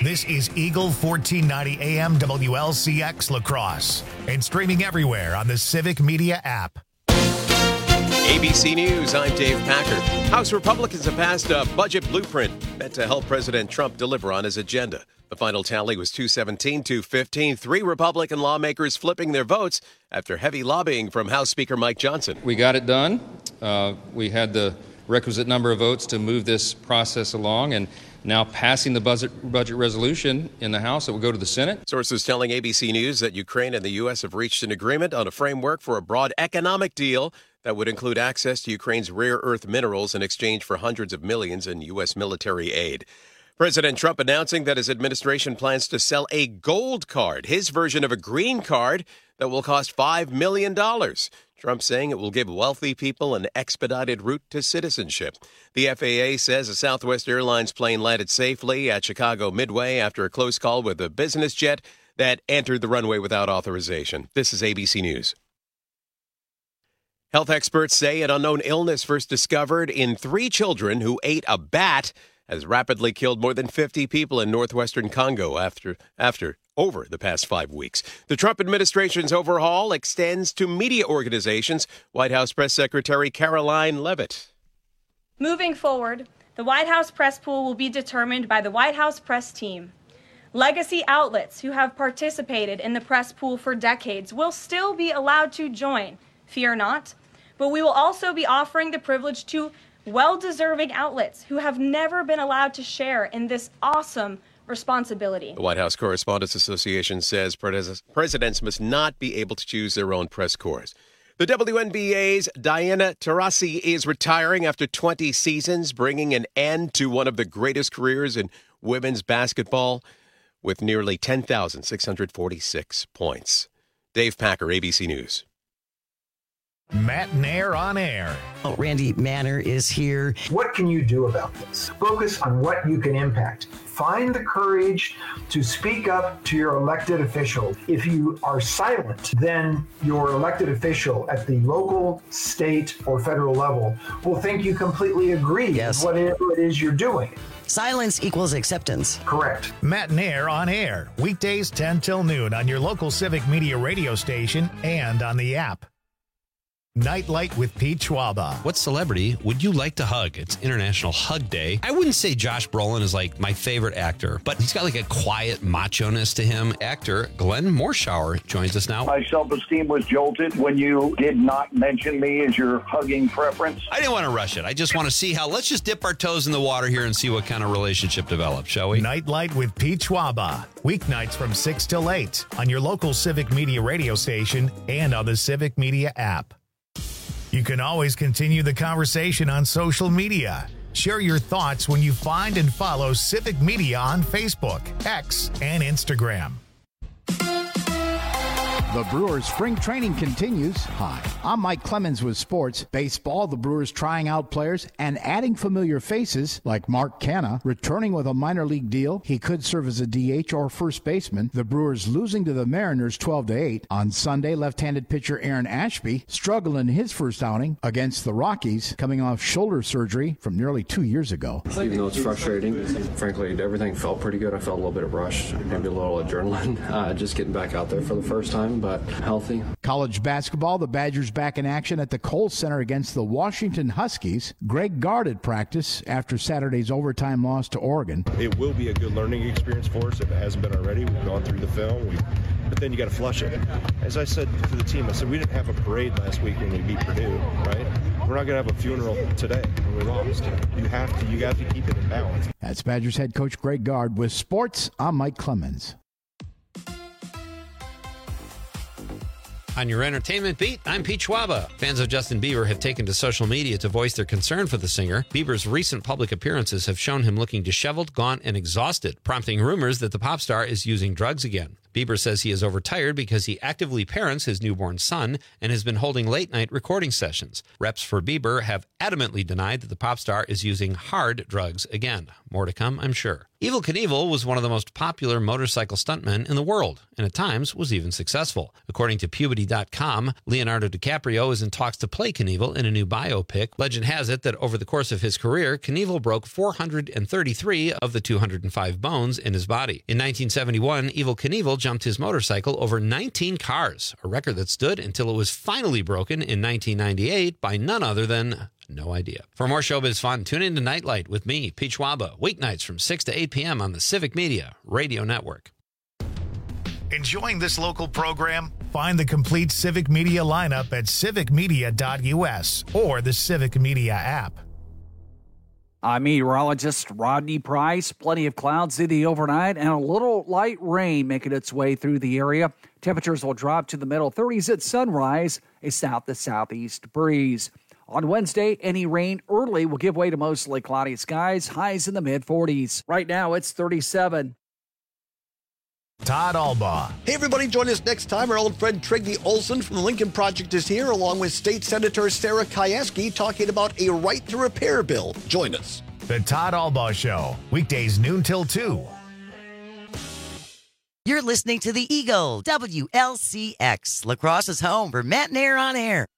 This is Eagle 1490 AM WLCX La Crosse and streaming everywhere on the Civic Media app. ABC News, I'm Dave Packer. House Republicans have passed a budget blueprint meant to help President Trump deliver on his agenda. The final tally was 217-215, 3 Republican lawmakers flipping their votes after heavy lobbying from House Speaker Mike Johnson. We got it done. We had the requisite number of votes to move this process along, and now passing the budget resolution in the House, it will go to the Senate. Sources telling ABC News that Ukraine and the U.S. have reached an agreement on a framework for a broad economic deal that would include access to Ukraine's rare earth minerals in exchange for hundreds of millions in U.S. military aid. President Trump announcing that his administration plans to sell a gold card, his version of a green card, that will cost $5 million. Trump saying it will give wealthy people an expedited route to citizenship. The FAA says a Southwest Airlines plane landed safely at Chicago Midway after a close call with a business jet that entered the runway without authorization. This is ABC News. Health experts say an unknown illness first discovered in 3 children who ate a bat has rapidly killed more than 50 people in northwestern Congo over the past 5 weeks. The Trump administration's overhaul extends to media organizations. White House Press Secretary Caroline Leavitt. Moving forward, the White House press pool will be determined by the White House press team. Legacy outlets who have participated in the press pool for decades will still be allowed to join, fear not, but we will also be offering the privilege to well-deserving outlets who have never been allowed to share in this awesome responsibility. The White House Correspondents Association says presidents must not be able to choose their own press corps. The WNBA's Diana Taurasi is retiring after 20 seasons, bringing an end to one of the greatest careers in women's basketball with nearly 10,646 points. Dave Packer, ABC News. Matt Nair on air. Randy Manner is here. What can you do about this? Focus on what you can impact. Find the courage to speak up to your elected official. If you are silent, then your elected official at the local, state, or federal level will think you completely agree with whatever it is you're doing. Silence equals acceptance. Correct. Matt Nair on air. Weekdays 10 till noon on your local Civic Media radio station and on the app. Nightlight with Pete Schwaba. What celebrity would you like to hug? It's International Hug Day. I wouldn't say Josh Brolin is like my favorite actor, but he's got like a quiet macho-ness to him. Actor Glenn Morshower joins us now. My self-esteem was jolted when you did not mention me as your hugging preference. I didn't want to rush it. I just want to see how, let's just dip our toes in the water here and see what kind of relationship develops, shall we? Nightlight with Pete Schwaba. Weeknights from 6 till 8 on your local Civic Media radio station and on the Civic Media app. You can always continue the conversation on social media. Share your thoughts when you find and follow Civic Media on Facebook, X, and Instagram. The Brewers spring training continues. Hi, I'm Mike Clemens with Sports. Baseball, the Brewers trying out players and adding familiar faces like Mark Canha, returning with a minor league deal. He could serve as a DH or first baseman. The Brewers losing to the Mariners 12-8. On Sunday, left-handed pitcher Aaron Ashby struggled in his first outing against the Rockies, coming off shoulder surgery from nearly 2 years ago. Even though it's frustrating, frankly, everything felt pretty good. I felt a little bit of rush, maybe a little adrenaline, just getting back out there for the first time, but healthy. College basketball, the Badgers back in action at the Kohl Center against the Washington Huskies. Greg Gard at practice after Saturday's overtime loss to Oregon. It will be a good learning experience for us if it hasn't been already. We've gone through the film, but then you got to flush it. As I said to the team, I said we didn't have a parade last week when we beat Purdue, right? We're not going to have a funeral today when we lost. You have to keep it in balance. That's Badgers head coach Greg Gard. With sports, I'm Mike Clemens. On your entertainment beat, I'm Pete Schwaba. Fans of Justin Bieber have taken to social media to voice their concern for the singer. Bieber's recent public appearances have shown him looking disheveled, gaunt, and exhausted, prompting rumors that the pop star is using drugs again. Bieber says he is overtired because he actively parents his newborn son and has been holding late-night recording sessions. Reps for Bieber have adamantly denied that the pop star is using hard drugs again. More to come, I'm sure. Evel Knievel was one of the most popular motorcycle stuntmen in the world, and at times was even successful. According to Puberty.com, Leonardo DiCaprio is in talks to play Knievel in a new biopic. Legend has it that over the course of his career, Knievel broke 433 of the 205 bones in his body. In 1971, Evel Knievel jumped his motorcycle over 19 cars, a record that stood until it was finally broken in 1998 by none other than no idea. For more showbiz fun, tune in to Nightlight with me, Pete Schwaba, weeknights from 6 to 8 p.m. on the Civic Media Radio Network. Enjoying this local program? Find the complete Civic Media lineup at civicmedia.us or the Civic Media app. I'm meteorologist Rodney Price. Plenty of clouds in the overnight and a little light rain making its way through the area. Temperatures will drop to the middle 30s at sunrise, a south to southeast breeze. On Wednesday, any rain early will give way to mostly cloudy skies, highs in the mid-40s. Right now, it's 37. Todd Albaugh. Hey, everybody, join us next time. Our old friend Trygve Olsen from the Lincoln Project is here, along with State Senator Sarah Kieski, talking about a right to repair bill. Join us. The Todd Albaugh Show, weekdays noon till 2. You're listening to the Eagle, WLCX, La Crosse's home for Matt and Air on Air.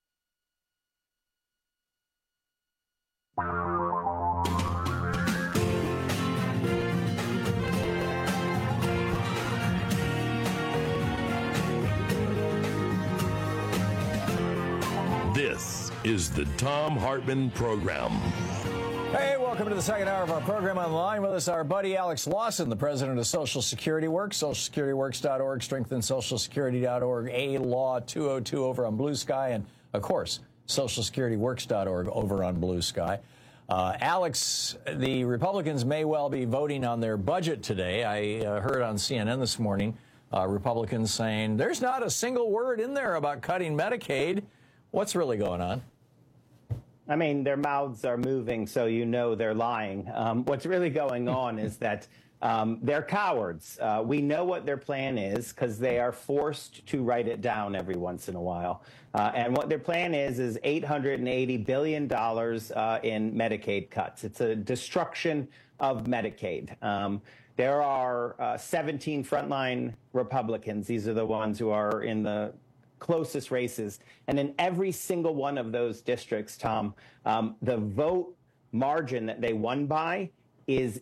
This is the Thom Hartmann Program. Hey, welcome to the second hour of our program. On the line with us, our buddy Alex Lawson, the president of Social Security Works, socialsecurityworks.org, strengthensocialsecurity.org, A Law 202 over on Blue Sky, and, of course, socialsecurityworks.org over on Blue Sky. Alex, the Republicans may well be voting on their budget today. I heard on CNN this morning Republicans saying there's not a single word in there about cutting Medicaid. What's really going on? I mean, their mouths are moving, so you know they're lying. What's really going on is that they're cowards. We know what their plan is because they are forced to write it down every once in a while. And what their plan is $880 billion in Medicaid cuts. It's a destruction of Medicaid. There are 17 frontline Republicans. These are the ones who are in the closest races. And in every single one of those districts, Tom, the vote margin that they won by is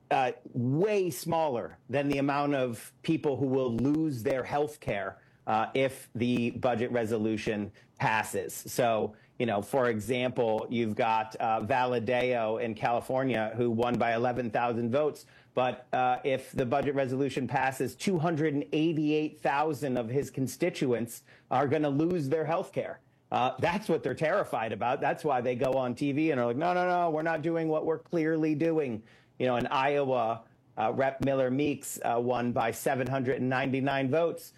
way smaller than the amount of people who will lose their health care if the budget resolution passes. So, you know, for example, you've got Valadeo in California who won by 11,000 votes. But if the budget resolution passes, 288,000 of his constituents are going to lose their health care. That's what they're terrified about. That's why they go on TV and are like, no, we're not doing what we're clearly doing. You know, in Iowa, Rep. Miller Meeks won by 799 votes.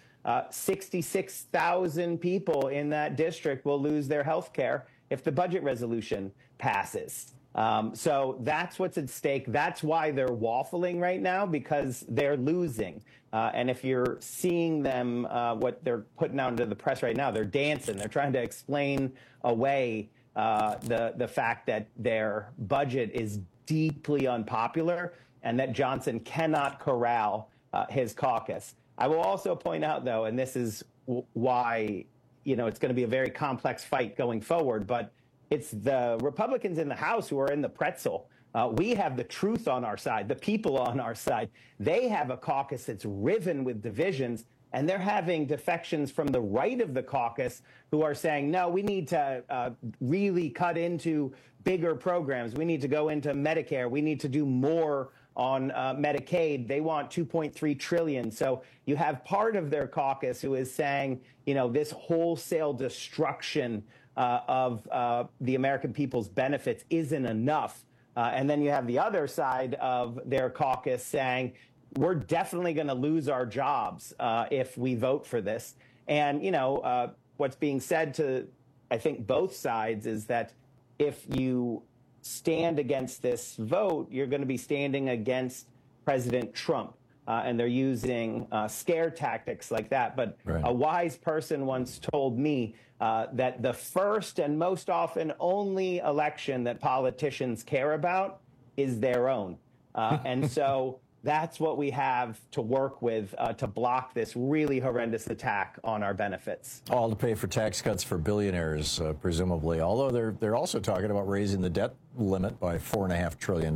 66,000 people in that district will lose their health care if the budget resolution passes. So that's what's at stake. That's why they're waffling right now, because they're losing. And if you're seeing them, what they're putting out into the press right now, they're dancing. They're trying to explain away the fact that their budget is deeply unpopular and that Johnson cannot corral his caucus. I will also point out, though, and this is why, you know, it's going to be a very complex fight going forward, but it's the Republicans in the House who are in the pretzel. We have the truth on our side, the people on our side. They have a caucus that's riven with divisions, and they're having defections from the right of the caucus who are saying, no, we need to really cut into bigger programs. We need to go into Medicare. We need to do more on Medicaid. They want $2.3 trillion. So you have part of their caucus who is saying, you know, this wholesale destruction of the American people's benefits isn't enough. And then you have the other side of their caucus saying, we're definitely going to lose our jobs if we vote for this. And, you know, what's being said to, I think, both sides is that if you stand against this vote, you're going to be standing against President Trump. And they're using scare tactics like that. But a wise person once told me that the first and most often only election that politicians care about is their own. And so That's what we have to work with to block this really horrendous attack on our benefits. All to pay for tax cuts for billionaires, presumably. Although they're also talking about raising the debt limit by $4.5 trillion.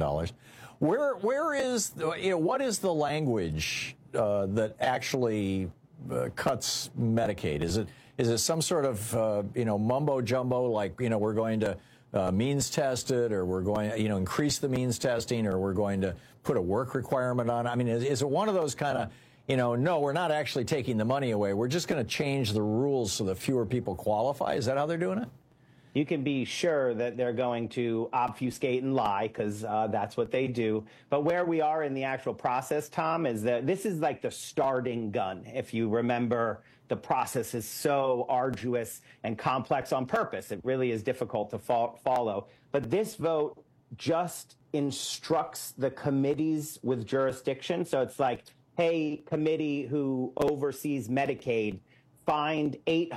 Where is what is the language that actually cuts Medicaid? Is it some sort of mumbo jumbo, like we're going to means test it, or we're going to increase the means testing, or we're going to put a work requirement on it? I mean, is it one of those kind of no, we're not actually taking the money away, we're just going to change the rules so that fewer people qualify? Is that how they're doing it? You can be sure that they're going to obfuscate and lie, because that's what they do. But where we are in the actual process, Tom, is that this is like the starting gun. If you remember, the process is so arduous and complex on purpose. It really is difficult to follow. But this vote just instructs the committees with jurisdiction. So it's like, hey, committee who oversees Medicaid, find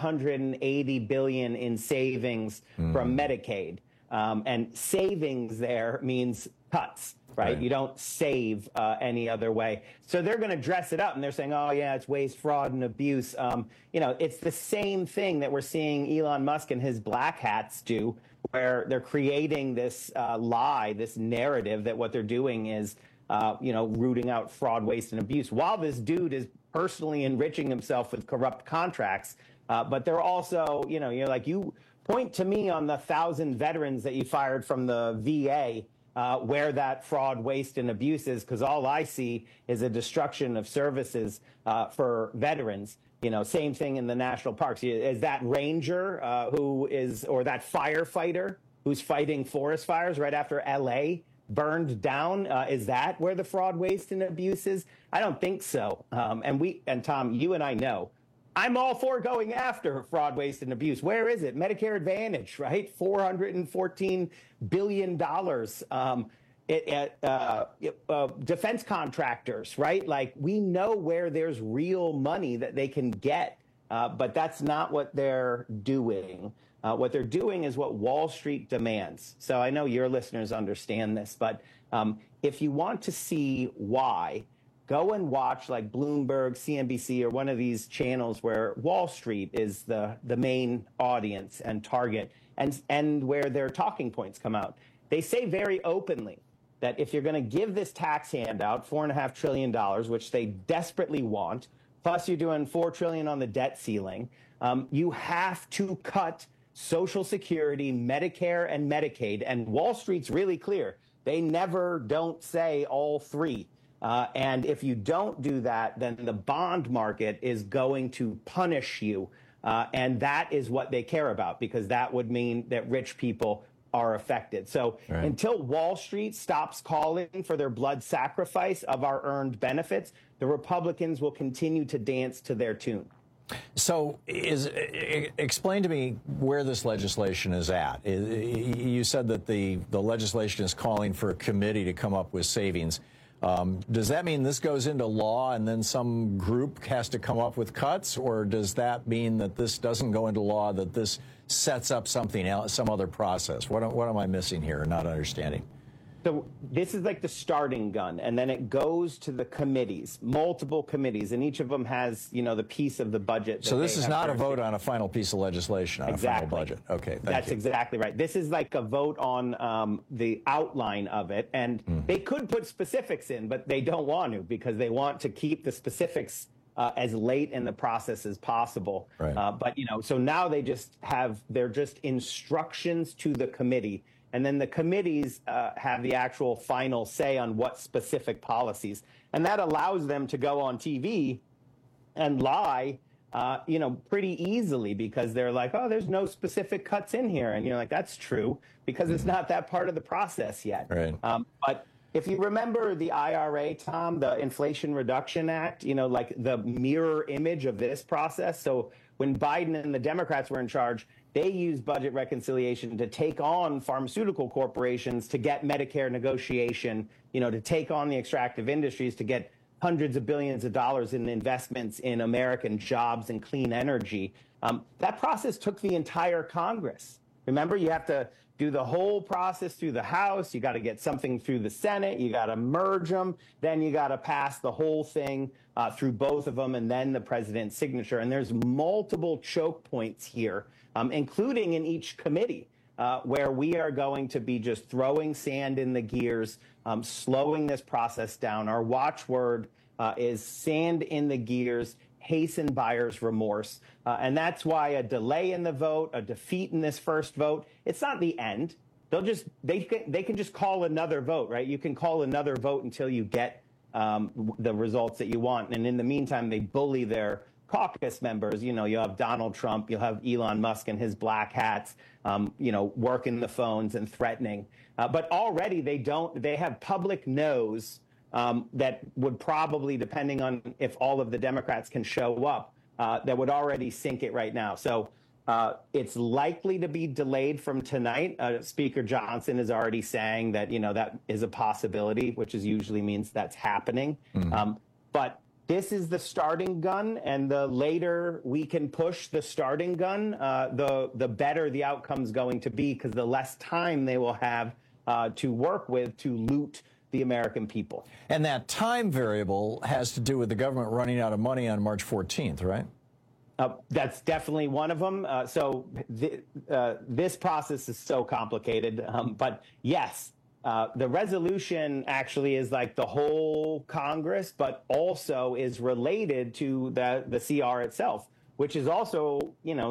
$880 billion in savings from Medicaid. And savings there means cuts, right? You don't save any other way. So they're going to dress it up, and they're saying, oh, yeah, it's waste, fraud, and abuse. It's the same thing that we're seeing Elon Musk and his black hats do, where they're creating this lie, this narrative that what they're doing is, rooting out fraud, waste, and abuse, while this dude is personally enriching himself with corrupt contracts. But they're also, you're like, you point to me on the 1,000 veterans that you fired from the VA where that fraud, waste, and abuse is, because all I see is a destruction of services for veterans. Same thing in the national parks. Is that ranger or that firefighter who's fighting forest fires right after L.A. burned down? Is that where the fraud, waste, and abuse is? I don't think so. And Tom, you and I know, I'm all for going after fraud, waste, and abuse. Where is it? Medicare Advantage, right? $414 billion. Defense contractors, right? Like, we know where there's real money that they can get, but that's not what they're doing. What they're doing is what Wall Street demands. So I know your listeners understand this, but if you want to see why, go and watch like Bloomberg, CNBC, or one of these channels where Wall Street is the main audience and target, and where their talking points come out. They say very openly that if you're going to give this tax handout, $4.5 trillion, which they desperately want, plus you're doing $4 trillion on the debt ceiling, you have to cut Social Security, Medicare, and Medicaid. And Wall Street's really clear. They never don't say all three. And if you don't do that, then the bond market is going to punish you. And that is what they care about, because that would mean that rich people are affected. So until Wall Street stops calling for their blood sacrifice of our earned benefits, the Republicans will continue to dance to their tune. So explain to me where this legislation is at. You said that the legislation is calling for a committee to come up with savings. Does that mean this goes into law and then some group has to come up with cuts? Or does that mean that this doesn't go into law, that this sets up something else, some other process? What am I missing here, not understanding? So this is like the starting gun, and then it goes to the committees, multiple committees, and each of them has, the piece of the budget. So this is not a vote on a final piece of legislation, on a final budget. Okay, That's exactly right. This is like a vote on the outline of it, and they could put specifics in, but they don't want to, because they want to keep the specifics as late in the process as possible. Right. But so now they're just instructions to the committee. And then the committees have the actual final say on what specific policies. And that allows them to go on TV and lie, pretty easily, because they're like, oh, there's no specific cuts in here. And you're like, that's true, because it's not that part of the process yet. Right. But if you remember the IRA, Tom, the Inflation Reduction Act, like the mirror image of this process. So when Biden and the Democrats were in charge, they used budget reconciliation to take on pharmaceutical corporations, to get Medicare negotiation, to take on the extractive industries, to get hundreds of billions of dollars in investments in American jobs and clean energy. That process took the entire Congress. Remember, you have to do the whole process through the House. You got to get something through the Senate. You got to merge them. Then you got to pass the whole thing through both of them, and then the president's signature. And there's multiple choke points here, including in each committee, where we are going to be just throwing sand in the gears, slowing this process down. Our watchword is sand in the gears, hasten buyer's remorse. And that's why a delay in the vote, a defeat in this first vote, it's not the end. They can just call another vote, right? You can call another vote until you get the results that you want. And in the meantime, they bully their caucus members. You know, you have Donald Trump, you'll have Elon Musk and his black hats, working the phones and threatening. But already they have public no's that would probably, depending on if all of the Democrats can show up, that would already sink it right now. So it's likely to be delayed from tonight. Speaker Johnson is already saying that, that is a possibility, which usually means that's happening. But this is the starting gun, and the later we can push the starting gun, the better the outcome's going to be, because the less time they will have to work with to loot the American people. And that time variable has to do with the government running out of money on March 14th, right? That's definitely one of them. So this process is so complicated. But yes, the resolution actually is like the whole Congress, but also is related to the CR itself, which is also,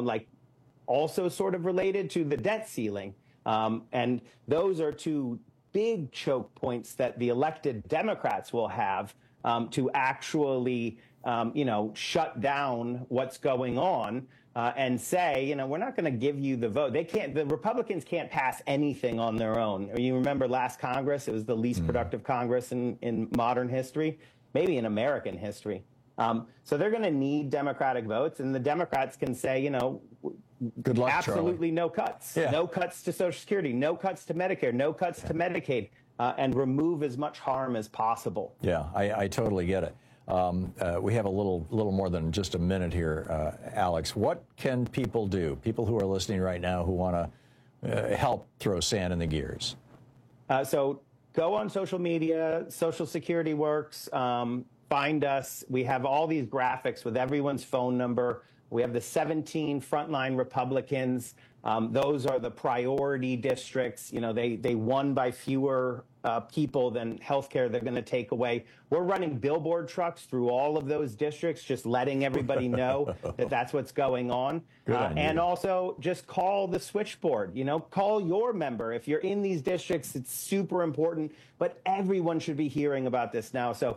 also sort of related to the debt ceiling. And those are two big choke points that the elected Democrats will have to actually, shut down what's going on and say, we're not going to give you the vote. The Republicans can't pass anything on their own. You remember last Congress, it was the least productive Congress in modern history, maybe in American history. So they're going to need Democratic votes, and the Democrats can say, good luck, absolutely Charlie. No cuts. Yeah. No cuts to Social Security, no cuts to Medicare, no cuts to Medicaid, and remove as much harm as possible. Yeah, I totally get it. We have a little more than just a minute here, Alex. What can people do, people who are listening right now who want to help throw sand in the gears? So go on social media, Social Security Works, find us. We have all these graphics with everyone's phone number. We have the 17 frontline Republicans. Those are the priority districts. They won by fewer people than healthcare they're going to take away. We're running billboard trucks through all of those districts, just letting everybody know that that's what's going on. And also just call the switchboard, call your member. If you're in these districts, it's super important, but everyone should be hearing about this now. So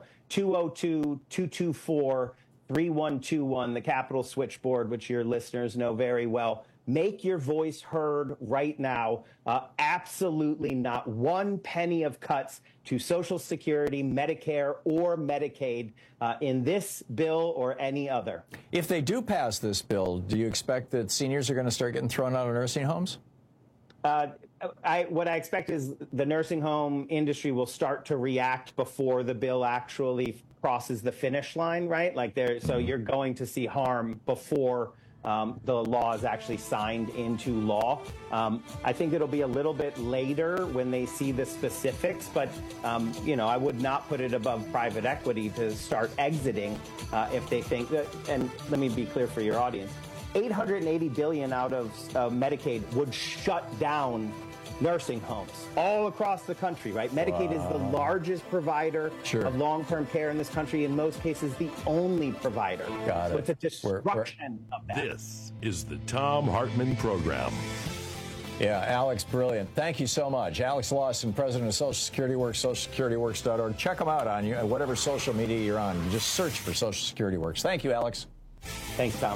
202-224-3121, the Capitol switchboard, which your listeners know very well. Make your voice heard right now. Absolutely not one penny of cuts to Social Security, Medicare, or Medicaid in this bill or any other. If they do pass this bill, do you expect that seniors are going to start getting thrown out of nursing homes? What I expect is the nursing home industry will start to react before the bill actually crosses the finish line, right? So you're going to see harm before the law is actually signed into law. I think it'll be a little bit later when they see the specifics, but I would not put it above private equity to start exiting if they think that. And let me be clear for your audience: $880 billion out of Medicaid would shut down nursing homes all across the country, right? Medicaid is the largest provider of long-term care in this country, in most cases the only provider. So it's a destruction of that. This is the Thom Hartmann Program. Yeah, Alex, brilliant. Thank you so much. Alex Lawson, president of Social Security Works, socialsecurityworks.org. Check them out on whatever social media you're on. You just search for Social Security Works. Thank you, Alex. Thanks, Tom.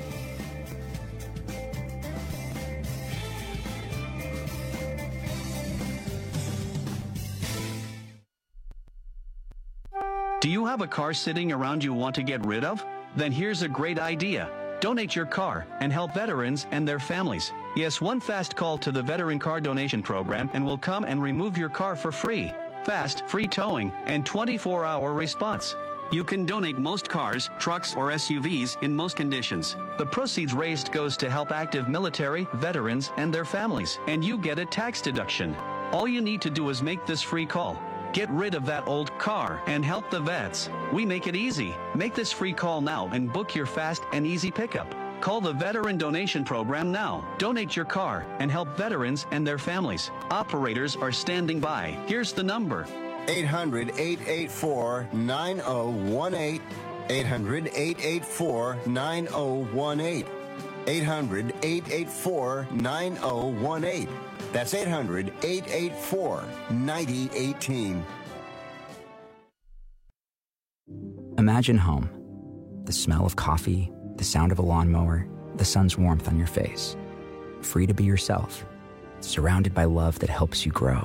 Do you have a car sitting around you want to get rid of? Then here's a great idea. Donate your car and help veterans and their families. Yes, one fast call to the Veteran Car Donation Program and we'll come and remove your car for free. Fast, free towing, and 24-hour response. You can donate most cars, trucks, or SUVs in most conditions. The proceeds raised goes to help active military, veterans, and their families, and you get a tax deduction. All you need to do is make this free call. Get rid of that old car and help the vets. We make it easy. Make this free call now and book your fast and easy pickup. Call the Veteran Donation Program now. Donate your car and help veterans and their families. Operators are standing by. Here's the number. 800-884-9018. 800-884-9018. 800-884-9018. That's 800-884-9018. Imagine home. The smell of coffee, the sound of a lawnmower, the sun's warmth on your face. Free to be yourself, surrounded by love that helps you grow.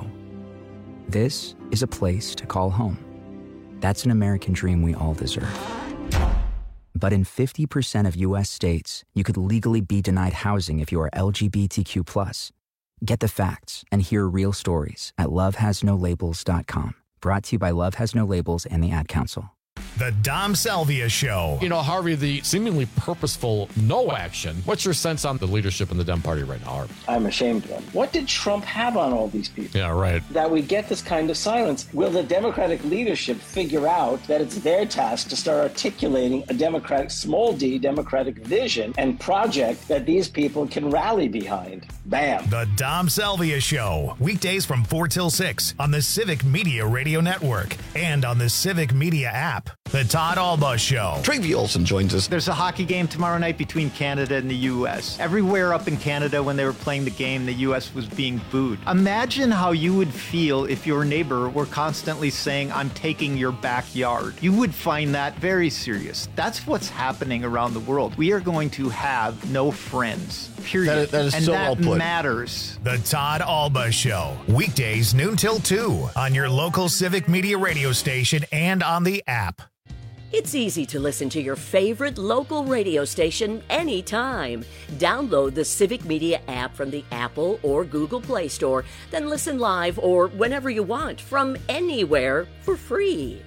This is a place to call home. That's an American dream we all deserve. But in 50% of U.S. states, you could legally be denied housing if you are LGBTQ+. Get the facts and hear real stories at lovehasnolabels.com. Brought to you by Love Has No Labels and the Ad Council. The Dom Salvia Show. You know, Harvey, the seemingly purposeful no action. What's your sense on the leadership in the Dem Party right now, Harvey? I'm ashamed of them. What did Trump have on all these people? Yeah, right. That we get this kind of silence. Will the Democratic leadership figure out that it's their task to start articulating a Democratic, small d, Democratic vision and project that these people can rally behind? Bam. The Dom Salvia Show. Weekdays from 4 till 6 on the Civic Media Radio Network and on the Civic Media app. The Todd Alba Show. Trygve Olsen joins us. There's a hockey game tomorrow night between Canada and the U.S. Everywhere up in Canada when they were playing the game, the U.S. was being booed. Imagine how you would feel if your neighbor were constantly saying, "I'm taking your backyard." You would find that very serious. That's what's happening around the world. We are going to have no friends, period. That is and so that well put. matters. The Todd Alba Show. Weekdays noon till 2 on your local Civic Media radio station and on the app. It's easy to listen to your favorite local radio station anytime. Download the Civic Media app from the Apple or Google Play Store, then listen live or whenever you want from anywhere for free.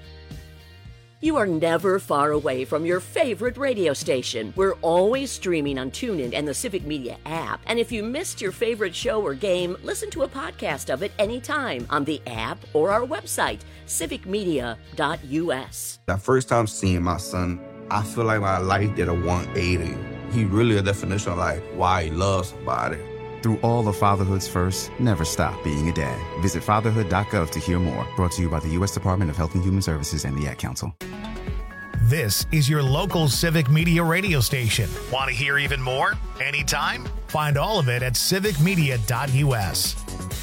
You are never far away from your favorite radio station. We're always streaming on TuneIn and the Civic Media app. And if you missed your favorite show or game, listen to a podcast of it anytime on the app or our website, civicmedia.us. That first time seeing my son, I feel like my life did a 180. He really a definition of like why he loves somebody. Through all of fatherhood's first, never stop being a dad. Visit fatherhood.gov to hear more. Brought to you by the U.S. Department of Health and Human Services and the Ad Council. This is your local Civic Media radio station. Want to hear even more? Anytime? Find all of it at civicmedia.us.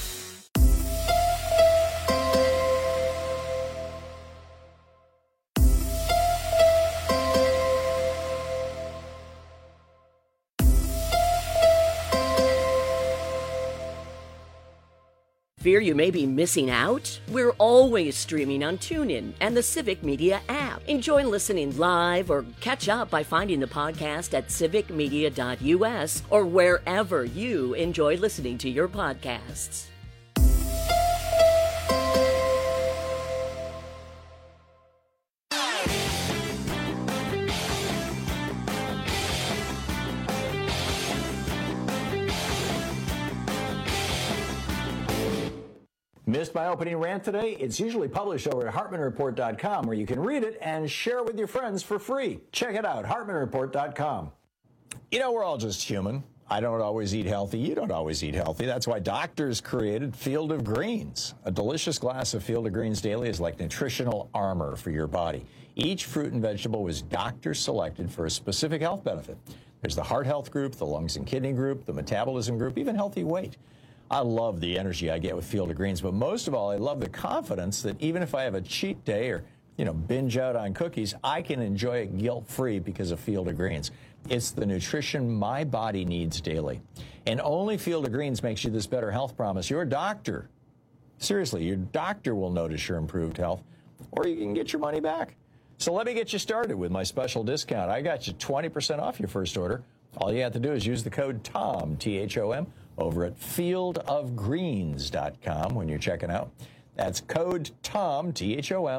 Fear you may be missing out? We're always streaming on TuneIn and the Civic Media app. Enjoy listening live or catch up by finding the podcast at civicmedia.us or wherever you enjoy listening to your podcasts. Missed my opening rant today? It's usually published over at HartmanReport.com, where you can read it and share it with your friends for free. Check it out, HartmanReport.com. You know, we're all just human. I don't always eat healthy. You don't always eat healthy. That's why doctors created Field of Greens. A delicious glass of Field of Greens daily is like nutritional armor for your body. Each fruit and vegetable was doctor selected for a specific health benefit. There's the heart health group, the lungs and kidney group, the metabolism group, even healthy weight. I love the energy I get with Field of Greens, but most of all, I love the confidence that even if I have a cheat day or, binge out on cookies, I can enjoy it guilt-free because of Field of Greens. It's the nutrition my body needs daily. And only Field of Greens makes you this better health promise. Your doctor, seriously, your doctor will notice your improved health, or you can get your money back. So let me get you started with my special discount. I got you 20% off your first order. All you have to do is use the code TOM, T-H-O-M, over at fieldofgreens.com when you're checking out. That's code TOM, T-H-O-M,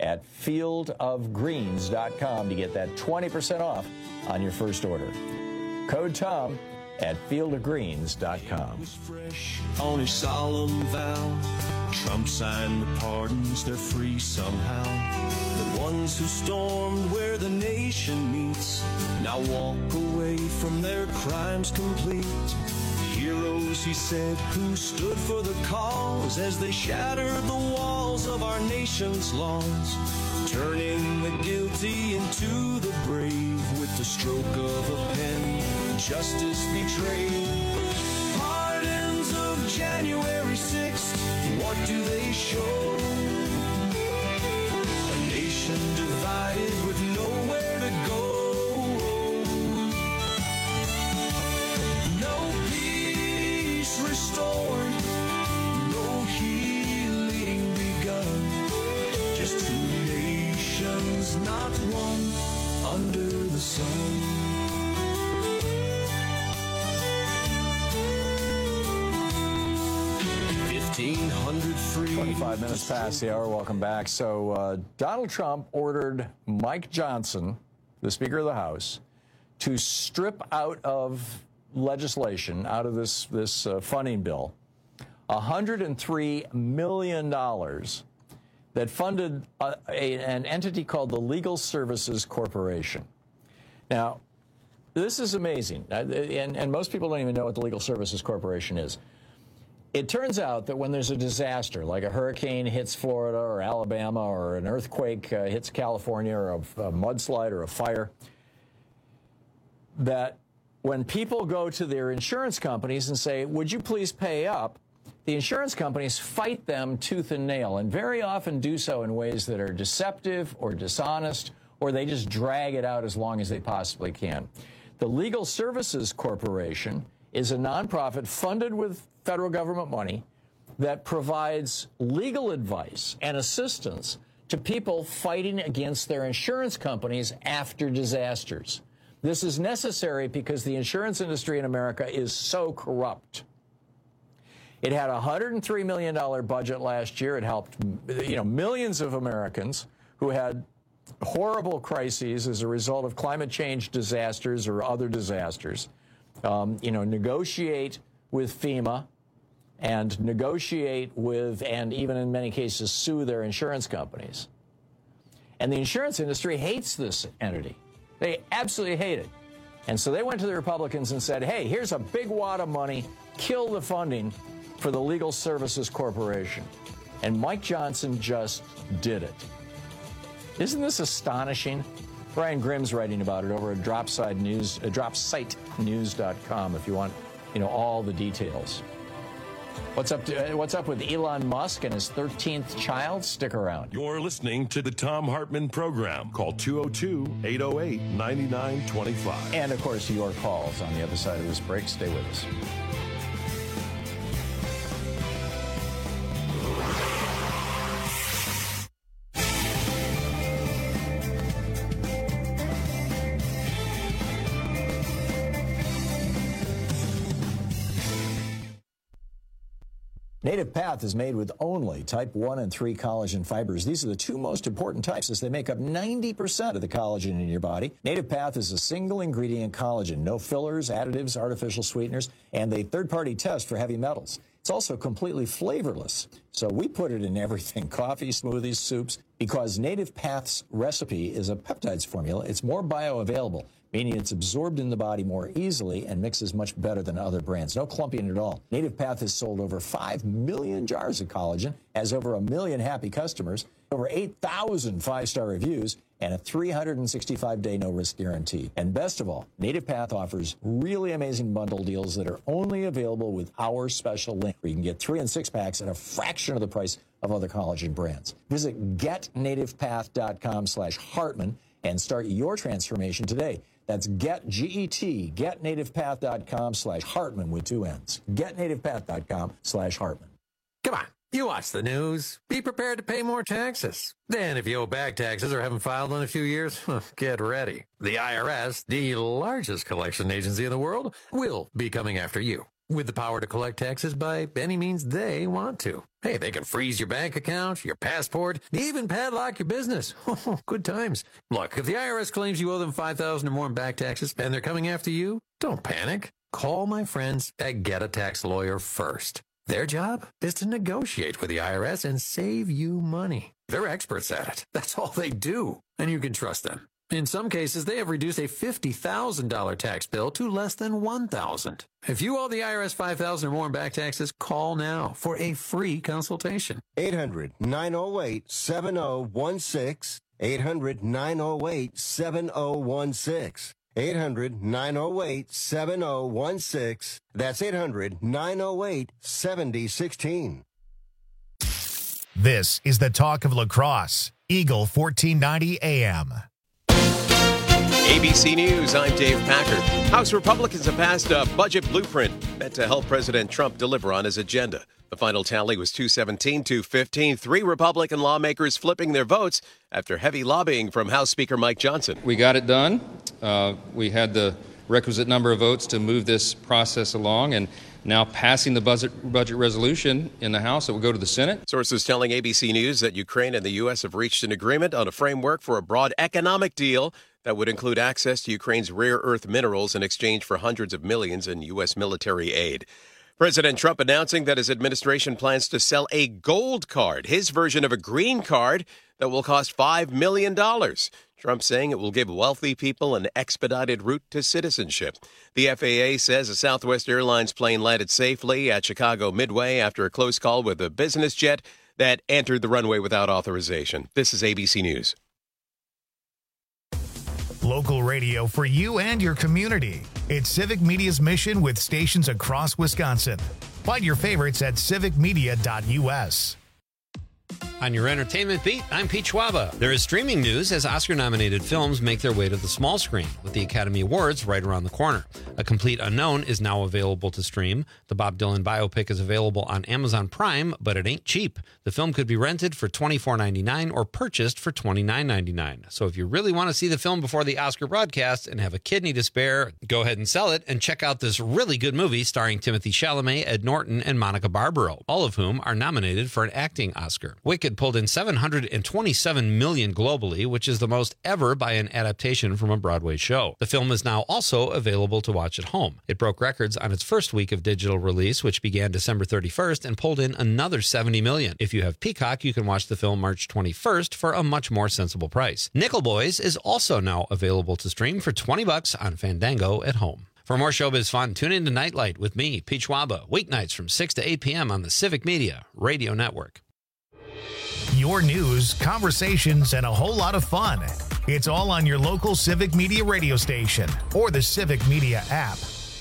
at fieldofgreens.com to get that 20% off on your first order. Code TOM at fieldofgreens.com. On his solemn vow, Trump signed the pardons, they're free somehow. The ones who stormed where the nation meets now walk away from their crimes complete. Heroes, he said, who stood for the cause as they shattered the walls of our nation's laws, turning the guilty into the brave with the stroke of a pen. Justice betrayed. Pardons of January 6th, what do they show? A nation divided with nowhere to go. No peace restored, no healing begun. Just two nations, not one, under the sun. 1,500 free. 25 minutes past the hour. Welcome back. So Donald Trump ordered Mike Johnson, the Speaker of the House, to strip out of legislation, out of this funding bill, $103 million that funded an entity called the Legal Services Corporation. Now, this is amazing, and most people don't even know what the Legal Services Corporation is. It turns out that when there's a disaster, like a hurricane hits Florida or Alabama, or an earthquake hits California, or a mudslide or a fire, that when people go to their insurance companies and say, would you please pay up, the insurance companies fight them tooth and nail, and very often do so in ways that are deceptive or dishonest, or they just drag it out as long as they possibly can. The Legal Services Corporation is a nonprofit funded with federal government money that provides legal advice and assistance to people fighting against their insurance companies after disasters. This is necessary because the insurance industry in America is so corrupt. It had a $103 million budget last year. It helped, millions of Americans who had horrible crises as a result of climate change disasters or other disasters, negotiate with FEMA and negotiate with, and even in many cases, sue their insurance companies. And the insurance industry hates this entity. They absolutely hate it. And so they went to the Republicans and said, hey, here's a big wad of money, kill the funding for the Legal Services Corporation. And Mike Johnson just did it. Isn't this astonishing? Brian Grimm's writing about it over at dropsitenews.com if you want, all the details. What's up with Elon Musk and his 13th child? Stick around. You're listening to the Thom Hartmann Program. Call 202-808-9925. And, of course, your calls on the other side of this break. Stay with us. Native Path is made with only type 1 and 3 collagen fibers. These are the two most important types as they make up 90% of the collagen in your body. Native Path is a single ingredient collagen, no fillers, additives, artificial sweeteners, and a third-party test for heavy metals. It's also completely flavorless. So we put it in everything, coffee, smoothies, soups, because Native Path's recipe is a peptides formula. It's more bioavailable, meaning it's absorbed in the body more easily and mixes much better than other brands. No clumping at all. Native Path has sold over 5 million jars of collagen, has over 1 million happy customers, over 8,000 5-star reviews, and a 365-day no-risk guarantee. And best of all, Native Path offers really amazing bundle deals that are only available with our special link, where you can get 3 and 6 packs at a fraction of the price of other collagen brands. Visit getnativepath.com/Hartmann and start your transformation today. That's getnativepath.com/Hartmann with 2 N's. Getnativepath.com/Hartmann. Come on, you watch the news. Be prepared to pay more taxes. Then if you owe back taxes or haven't filed in a few years, get ready. The IRS, the largest collection agency in the world, will be coming after you. with the power to collect taxes by any means they want to. Hey, they can freeze your bank account, your passport, even padlock your business. Good times. Look, if the IRS claims you owe them $5,000 or more in back taxes and they're coming after you, don't panic. Call my friends at Get a Tax Lawyer first. Their job is to negotiate with the IRS and save you money. They're experts at it. That's all they do, and you can trust them. In some cases, they have reduced a $50,000 tax bill to less than $1,000. If you owe the IRS $5,000 or more in back taxes, call now for a free consultation. 800-908-7016. 800-908-7016. 800-908-7016. That's 800-908-7016. This is the talk of La Crosse. Eagle 1490 AM. ABC News, I'm Dave Packard. House Republicans have passed a budget blueprint meant to help President Trump deliver on his agenda. The final tally was 217-215. 3 Republican lawmakers flipping their votes after heavy lobbying from House Speaker Mike Johnson. We got it done. We had the requisite number of votes to move this process along, and now passing the budget resolution in the House, it will go to the Senate. Sources telling ABC News that Ukraine and the U.S. have reached an agreement on a framework for a broad economic deal that would include access to Ukraine's rare earth minerals in exchange for hundreds of millions in U.S. military aid. President Trump announcing that his administration plans to sell a gold card, his version of a green card that will cost $5 million. Trump saying it will give wealthy people an expedited route to citizenship. The FAA says a Southwest Airlines plane landed safely at Chicago Midway after a close call with a business jet that entered the runway without authorization. This is ABC News. Local radio for you and your community. It's Civic Media's mission with stations across Wisconsin. Find your favorites at civicmedia.us. On your entertainment beat, I'm Pete Schwaba. There is streaming news as Oscar-nominated films make their way to the small screen, with the Academy Awards right around the corner. A Complete Unknown is now available to stream. The Bob Dylan biopic is available on Amazon Prime, but it ain't cheap. The film could be rented for $24.99 or purchased for $29.99. So if you really want to see the film before the Oscar broadcast and have a kidney to spare, go ahead and sell it and check out this really good movie starring Timothy Chalamet, Ed Norton, and Monica Barbaro, all of whom are nominated for an acting Oscar. Wicked pulled in $727 million globally, which is the most ever by an adaptation from a Broadway show. The film is now also available to watch at home. It broke records on its first week of digital release, which began December 31st, and pulled in another $70 million. If you have Peacock, you can watch the film March 21st for a much more sensible price. Nickel Boys is also now available to stream for $20 on Fandango at home. For more showbiz fun, tune in to Nightlight with me, Pete Schwaba, weeknights from 6 to 8 p.m. on the Civic Media Radio Network. Your news, conversations, and a whole lot of fun. It's all on your local Civic Media radio station or the Civic Media app.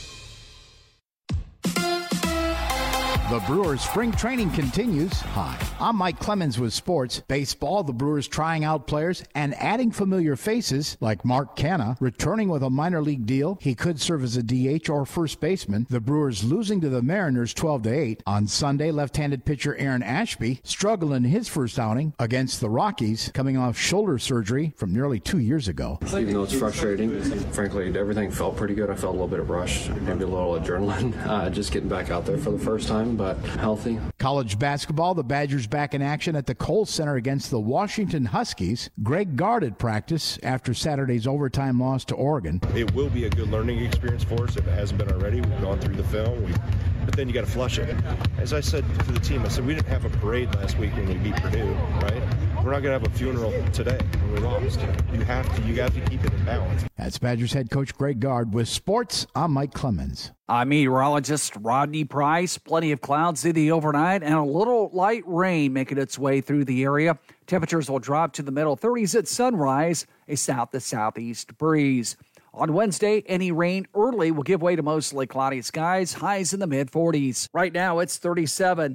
The Brewers spring training continues. Hi, I'm Mike Clemens with sports. Baseball, the Brewers trying out players and adding familiar faces like Mark Canha, returning with a minor league deal. He could serve as a DH or first baseman. The Brewers losing to the Mariners 12-8. On Sunday, left-handed pitcher Aaron Ashby struggled in his first outing against the Rockies, coming off shoulder surgery from nearly 2 years ago. Even though it's frustrating, frankly, everything felt pretty good. I felt a little bit of rush, maybe a little adrenaline, just getting back out there for the first time, but healthy. College basketball, the Badgers back in action at the Kohl Center against the Washington Huskies. Greg Gard at practice after Saturday's overtime loss to Oregon. It will be a good learning experience for us if it hasn't been already. We've gone through the film, but then you got to flush it. As I said to the team, I said we didn't have a parade last week when we beat Purdue, right? We're not going to have a funeral today when we lost. You have to keep it in balance. That's Badgers head coach Greg Gard. With sports, I'm Mike Clemens. I'm meteorologist Rodney Price. Plenty of clouds in the overnight and a little light rain making its way through the area. Temperatures will drop to the middle 30s at sunrise, a south to southeast breeze. On Wednesday, any rain early will give way to mostly cloudy skies, highs in the mid-40s. Right now, it's 37.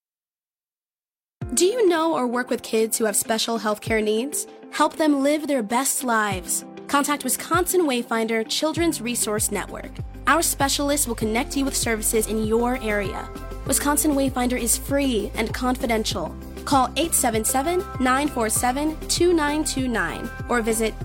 Do you know or work with kids who have special healthcare needs? Help them live their best lives. Contact Wisconsin Wayfinder Children's Resource Network. Our specialists will connect you with services in your area. Wisconsin Wayfinder is free and confidential. Call 877-947-2929 or visit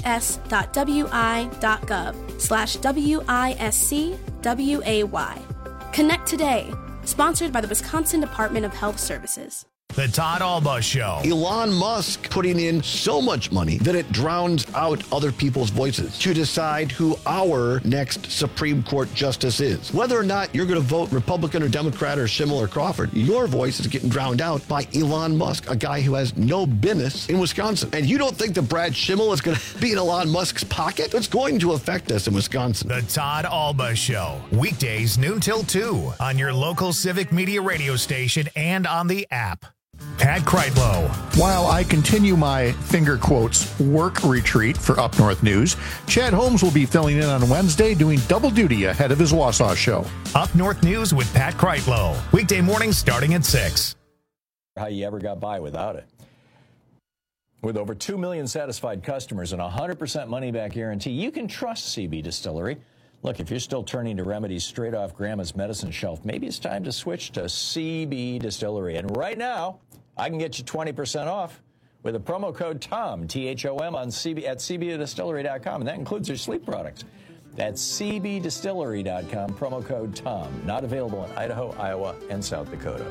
dhs.wi.gov/WISCWAY. Connect today. Sponsored by the Wisconsin Department of Health Services. The Todd Alba Show. Elon Musk putting in so much money that it drowns out other people's voices to decide who our next Supreme Court justice is. Whether or not you're going to vote Republican or Democrat or Schimmel or Crawford, your voice is getting drowned out by Elon Musk, a guy who has no business in Wisconsin. And you don't think that Brad Schimmel is going to be in Elon Musk's pocket? It's going to affect us in Wisconsin. The Todd Alba Show. Weekdays noon till 2 on your local Civic Media radio station and on the app. Pat Kreitlow. While I continue my finger quotes work retreat for Up North News, Chad Holmes will be filling in on Wednesday doing double duty ahead of his Wausau show. Up North News with Pat Kreitlow. Weekday mornings starting at 6. How you ever got by without it. With over 2 million satisfied customers and a 100% money-back guarantee, you can trust CB Distillery. Look, if you're still turning to remedies straight off Grandma's medicine shelf, maybe it's time to switch to CB Distillery. And right now, I can get you 20% off with a promo code TOM, T-H-O-M, at cbdistillery.com, and that includes your sleep products. That's cbdistillery.com, promo code TOM. Not available in Idaho, Iowa, and South Dakota.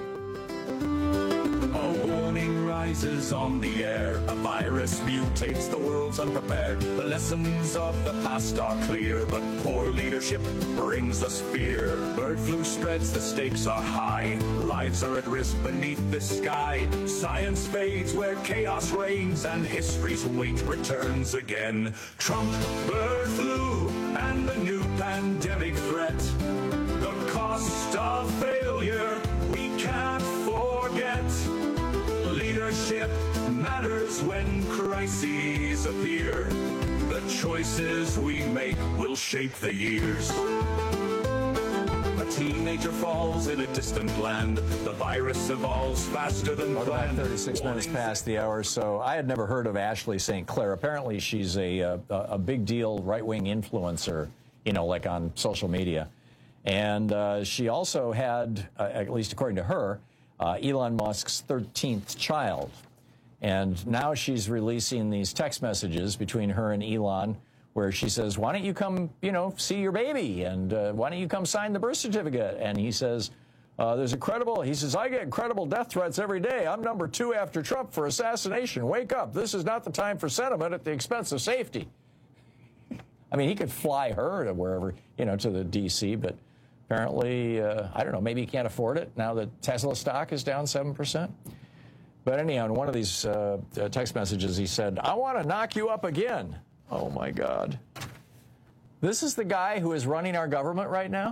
A warning rises on the air. A virus mutates, the world's unprepared. The lessons of the past are clear, but poor leadership brings us fear. Bird flu spreads, the stakes are high. Lives are at risk beneath the sky. Science fades where chaos reigns, and history's weight returns again. Trump, bird flu, and the new pandemic threat. The cost of failure we can't forget. Leadership matters when crises appear. The choices we make will shape the years. A teenager falls in a distant land. The virus evolves faster than planned. 36 minutes past the hour, so I had never heard of Ashley St. Clair. Apparently she's a big deal right-wing influencer, you know, like on social media. And she also had, at least according to her, Elon Musk's 13th child. And now she's releasing these text messages between her and Elon where she says, why don't you come, you know, see your baby? And why don't you come sign the birth certificate? And he says, I get credible death threats every day. I'm number 2 after Trump for assassination. Wake up. This is not the time for sentiment at the expense of safety. I mean, he could fly her to wherever, you know, to the D.C., but apparently, I don't know, maybe he can't afford it now that Tesla stock is down 7%. But anyhow, in one of these text messages, he said, I want to knock you up again. Oh, my God. This is the guy who is running our government right now?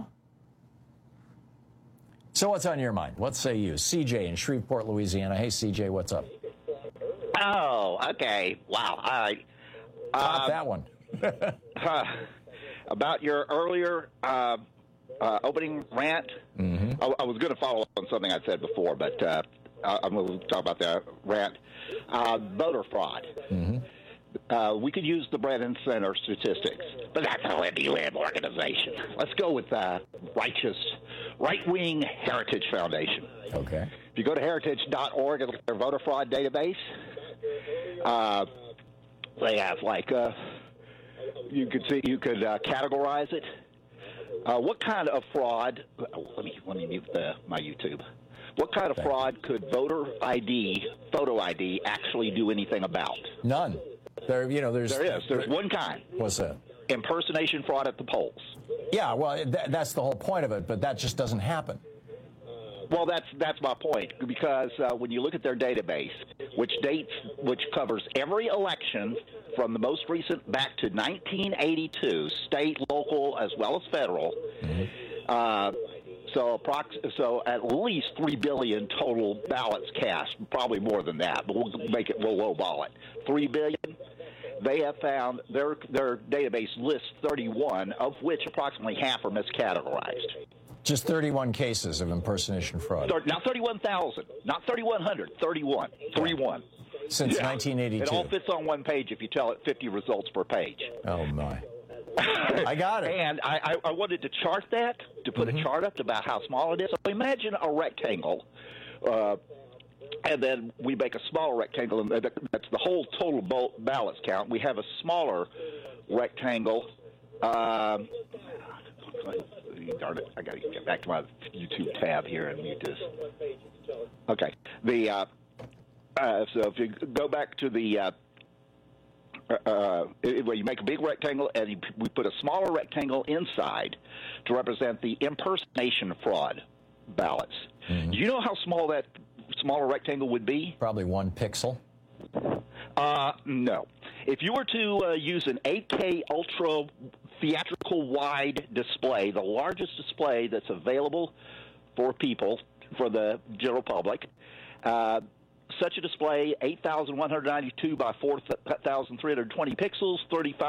So what's on your mind? What say you? CJ in Shreveport, Louisiana. Hey, CJ, what's up? Oh, okay. Wow. All right. Top that one. About your earlier opening rant, I was going to follow up on something I said before, but I'm going to talk about the rant. Voter fraud. We could use the Bread and Center statistics, but that's a lib organization. Let's go with righteous, right-wing Heritage Foundation. Okay. If you go to heritage.org and look at their voter fraud database, they have you could categorize it. What kind of fraud? Let me mute my YouTube. What kind of fraud could photo ID, actually do anything about? None. There's one kind. What's that? Impersonation fraud at the polls. Yeah, well, that's the whole point of it, but that just doesn't happen. Well, that's my point, because when you look at their database, which covers every election from the most recent back to 1982, state, local, as well as federal, so at least 3 billion total ballots cast, probably more than that, but we'll make it low ball it. 3 billion. They have found their database lists 31, of which approximately half are miscategorized. Just 31 cases of impersonation fraud. Not 31,000, not 3,100, 31. 31. Since 1982. It all fits on one page if you tell it 50 results per page. Oh, my. I got it. And I wanted to chart that, to put a chart up about how small it is. So imagine a rectangle, and then we make a smaller rectangle, and that's the whole total ballots count. We have a smaller rectangle. darn it! I got to get back to my YouTube tab here and mute this. Okay. So if you go back to the where you make a big rectangle and we put a smaller rectangle inside to represent the impersonation fraud ballots. Mm-hmm. Do you know how small that smaller rectangle would be? Probably 1 pixel. No. If you were to use an 8K ultra theatrical wide display, the largest display that's available for people, for the general public, such a display, 8,192 by 4,320 pixels,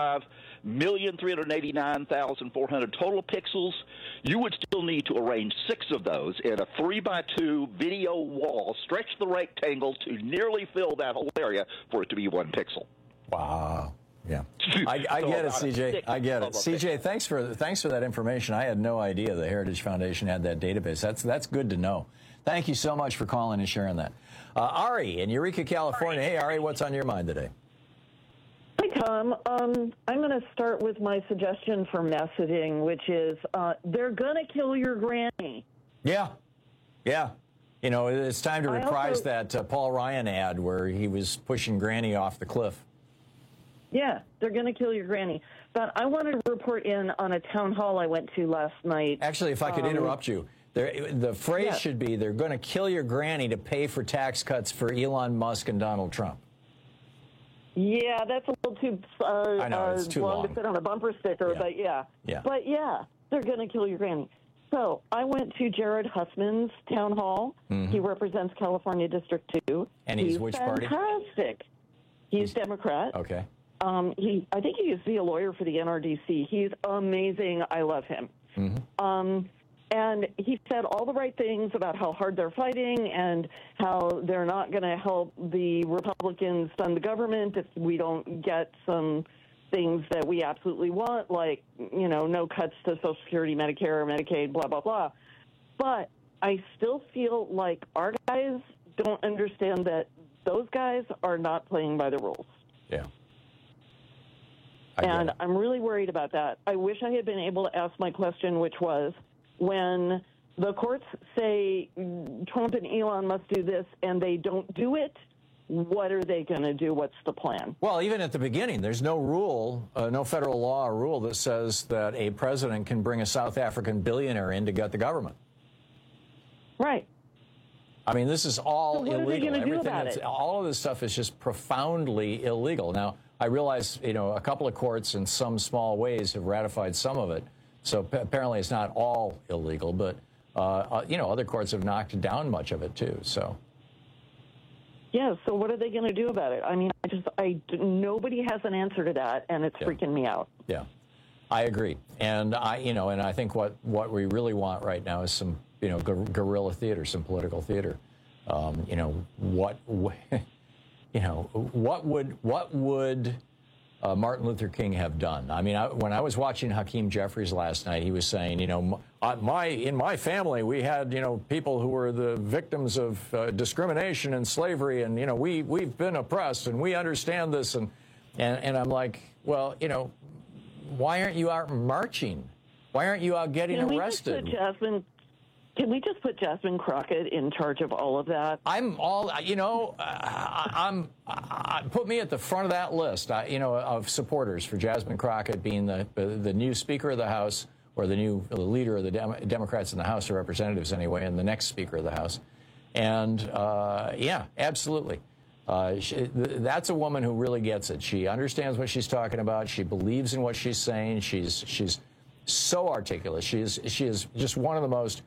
35,389,400 total pixels. You would still need to arrange 6 of those in a 3x2 video wall, stretch the rectangle to nearly fill that whole area for it to be 1 pixel. Wow. Yeah. I get it, CJ. I get it. CJ, thanks for that information. I had no idea the Heritage Foundation had that database. That's good to know. Thank you so much for calling and sharing that. Ari in Eureka, California. Hey, Ari, what's on your mind today? Hi, Tom. I'm going to start with my suggestion for messaging, which is they're going to kill your granny. Yeah. Yeah. You know, it's time to reprise that Paul Ryan ad where he was pushing Granny off the cliff. Yeah, they're going to kill your granny. But I wanted to report in on a town hall I went to last night. Actually, if I could interrupt you. The phrase should be, they're going to kill your granny to pay for tax cuts for Elon Musk and Donald Trump. Yeah, that's a little too, I know, it's too long to fit on a bumper sticker, but yeah. But yeah, they're going to kill your granny. So I went to Jared Hussman's town hall. Mm-hmm. He represents California District 2. And he's which party? Fantastic. He's Democrat. Okay. I think he used to be a lawyer for the NRDC. He's amazing. I love him. Mm-hmm. And he said all the right things about how hard they're fighting and how they're not going to help the Republicans fund the government if we don't get some things that we absolutely want, like, you know, no cuts to Social Security, Medicare, Medicaid, blah, blah, blah. But I still feel like our guys don't understand that those guys are not playing by the rules. Yeah. And I'm really worried about that. I wish I had been able to ask my question, which was, when the courts say Trump and Elon must do this and they don't do it, what are they going to do? What's the plan? Well, even at the beginning, there's no rule, no federal law or rule that says that a president can bring a South African billionaire in to gut the government. Right. I mean, this is all illegal. What are they going to do about it? All of this stuff is just profoundly illegal. Now, I realize, you know, a couple of courts in some small ways have ratified some of it. So apparently it's not all illegal, but, you know, other courts have knocked down much of it, too. So. Yeah, so what are they going to do about it? I mean, nobody has an answer to that, and it's freaking me out. Yeah, I agree. And I think what we really want right now is some, you know, guerrilla theater, some political theater. What would Martin Luther King have done? I mean, when I was watching Hakeem Jeffries last night, he was saying, you know, in my family, we had, you know, people who were the victims of discrimination and slavery, and, you know, we've been oppressed, and we understand this. And I'm like, well, you know, why aren't you out marching? Why aren't you out getting arrested? Can we just put Jasmine Crockett in charge of all of that? Put me at the front of that list, of supporters for Jasmine Crockett being the new Speaker of the House, or the leader of the Democrats in the House of Representatives anyway, and the next Speaker of the House. And, yeah, absolutely. That's a woman who really gets it. She understands what she's talking about. She believes in what she's saying. She's so articulate. She is just one of the most...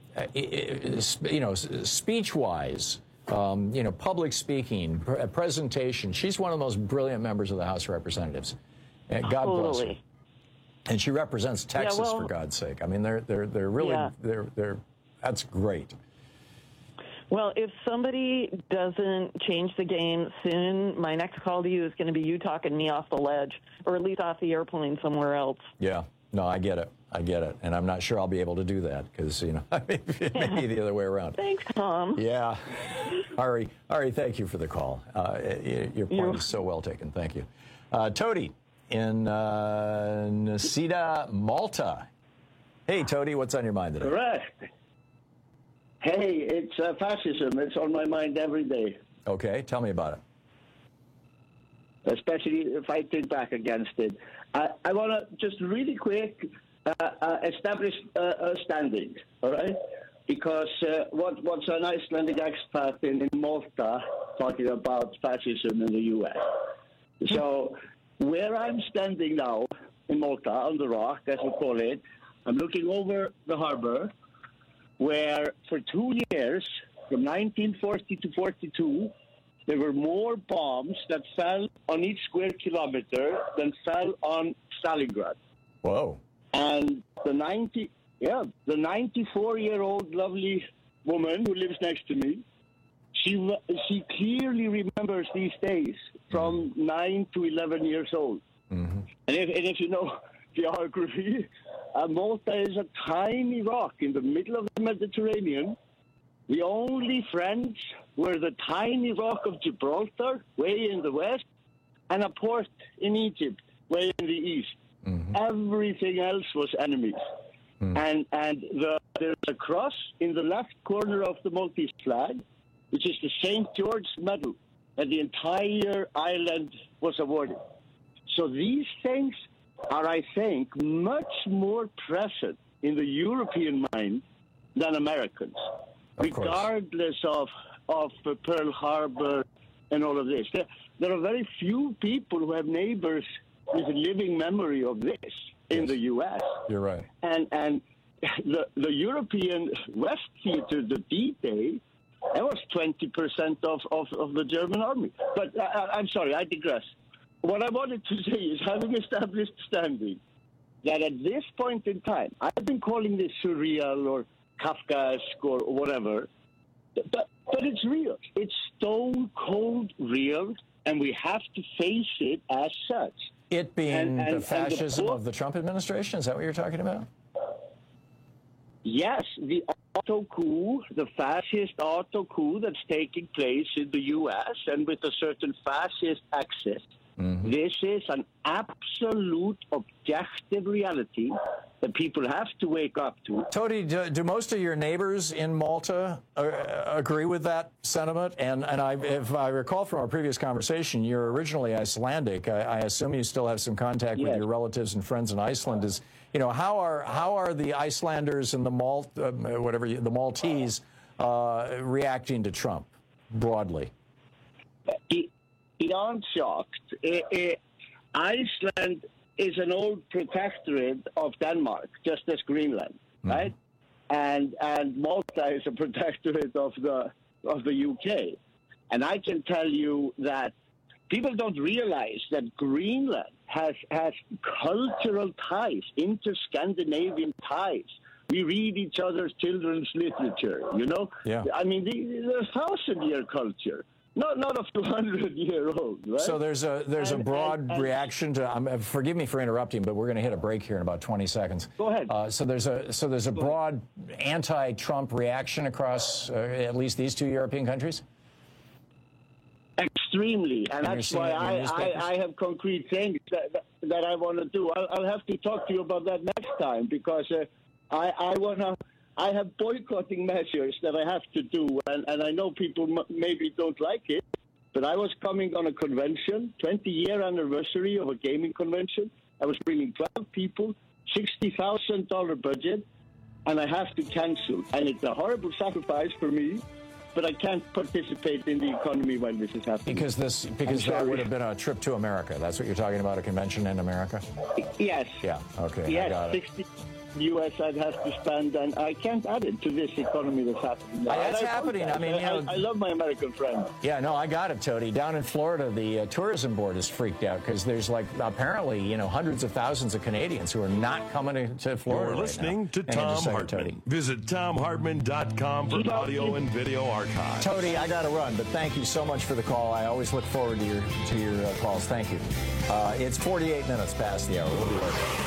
speech-wise, public speaking, presentation. She's one of the most brilliant members of the House of Representatives. God bless her. And she represents Texas, for God's sake. I mean, they're really that's great. Well, if somebody doesn't change the game soon, my next call to you is going to be you talking me off the ledge, or at least off the airplane somewhere else. Yeah. No, I get it. And I'm not sure I'll be able to do that because, you know, it may be the other way around. Thanks, Tom. Yeah. Ari, thank you for the call. Your point is so well taken. Thank you. Tody in Nisida, Malta. Hey, Tody, what's on your mind today? Correct. Hey, it's fascism. It's on my mind every day. Okay, tell me about it. Especially fighting back against it. I want to just really quick establish a standing, all right? Because what's an Icelandic expat in Malta talking about fascism in the U.S.? So where I'm standing now in Malta, on the rock, as we call it, I'm looking over the harbor, where for 2 years, from 1940 to 42, there were more bombs that fell on each square kilometer than fell on Stalingrad. Whoa. And the 94-year-old lovely woman who lives next to me, she clearly remembers these days from 9 to 11 years old. Mm-hmm. And if you know geography, Malta is a tiny rock in the middle of the Mediterranean. The only friends were the tiny rock of Gibraltar, way in the west, and a port in Egypt, way in the east. Mm-hmm. Everything else was enemies. Mm. And there's a cross in the left corner of the Maltese flag, which is the St. George Medal, and the entire island was awarded. So these things are, I think, much more present in the European mind than Americans, regardless of Pearl Harbor and all of this. There are very few people who have neighbors with a living memory of this in the U.S. You're right. And the European West Theater, the D-Day, that was 20% of the German army. But I'm sorry, I digress. What I wanted to say is, having established standing, that at this point in time, I've been calling this surreal or Kafkaesque or whatever, but it's real. It's stone cold real, and we have to face it as such. It being the fascism of the Trump administration? Is that what you're talking about? Yes, the auto coup, the fascist auto coup that's taking place in the U.S. and with a certain fascist axis. Mm-hmm. This is an absolute objective reality that people have to wake up to. Tody, do most of your neighbors in Malta agree with that sentiment? And if I recall from our previous conversation, you're originally Icelandic. I assume you still have some contact with your relatives and friends in Iceland. How are the Icelanders and the Maltese reacting to Trump broadly? Beyond shocked. Iceland is an old protectorate of Denmark, just as Greenland, right? And Malta is a protectorate of the UK. And I can tell you that people don't realize that Greenland has cultural ties, inter-Scandinavian ties. We read each other's children's literature, you know? Yeah. I mean, they're 1,000-year culture. Not a 200-year-old, right? So there's a broad reaction to. Forgive me for interrupting, but we're going to hit a break here in about 20 seconds. Go ahead. So there's a broad anti-Trump reaction across at least these two European countries. Extremely, and that's why I have concrete things that I want to do. I'll have to talk to you about that next time, because I have boycotting measures that I have to do, and I know people maybe don't like it, but I was coming on a convention, 20-year anniversary of a gaming convention. I was bringing 12 people, $60,000 budget, and I have to cancel. And it's a horrible sacrifice for me, but I can't participate in the economy while this is happening. Because that would have been a trip to America. That's what you're talking about, a convention in America? Yes. Yeah, okay, yes, I got it. 60 U.S. I'd have to spend, and I can't add it to this economy that's happening now. That's happening. I mean, I love my American friends. Yeah, no, I got it, Tody. Down in Florida, the tourism board is freaked out because there's apparently, hundreds of thousands of Canadians who are not coming to Florida. You're listening to Tom Hartman. Visit TomHartman.com for audio and video archives. Tody, I got to run, but thank you so much for the call. I always look forward to your calls. Thank you. It's 48 minutes past the hour. We'll be right back.